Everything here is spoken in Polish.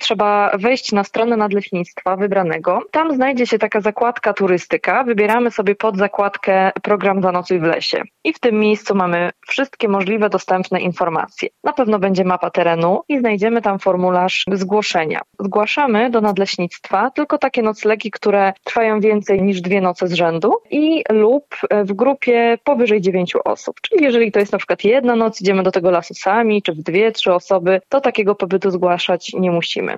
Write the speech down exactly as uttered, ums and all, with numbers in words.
trzeba wejść na stronę nadleśnictwa wybranego. Tam znajdzie się taka zakładka turystyka. Wybieramy sobie pod zakładkę program Zanocuj w lesie. I w tym miejscu mamy wszystkie możliwe dostępne informacje. Na pewno będzie mapa terenu i znajdziemy tam formularz zgłoszenia. Zgłaszamy do nadleśnictwa tylko takie noclegi, które trwają więcej niż dwie noce z rzędu i lub w grupie powyżej dziewięciu osób. Czyli jeżeli to jest na przykład jedna noc, idziemy do tego lasu sami, czy w dwie, trzy osoby, to takiego pobytu zgłaszać nie musimy.